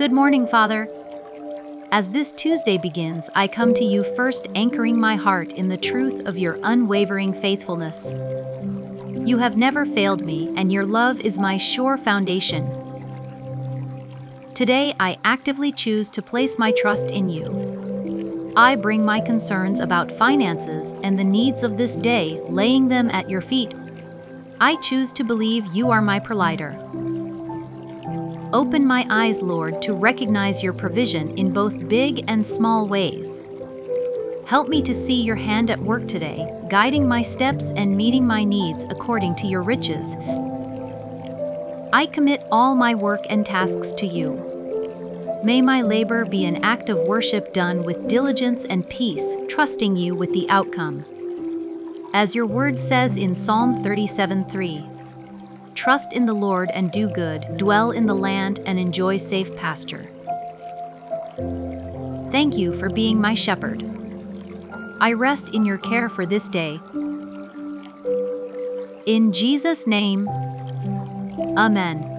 Good morning, Father. As this Tuesday begins, I come to you first anchoring my heart in the truth of your unwavering faithfulness. You have never failed me, and your love is my sure foundation. Today, I actively choose to place my trust in you. I bring my concerns about finances and the needs of this day, laying them at your feet. I choose to believe you are my provider. Open my eyes, Lord, to recognize your provision in both big and small ways. Help me to see your hand at work today, guiding my steps and meeting my needs according to your riches. I commit all my work and tasks to you. May my labor be an act of worship done with diligence and peace, trusting you with the outcome. As your word says in Psalm 37:3, trust in the Lord and do good, dwell in the land and enjoy safe pasture. Thank you for being my shepherd. I rest in your care for this day. In Jesus' name, Amen.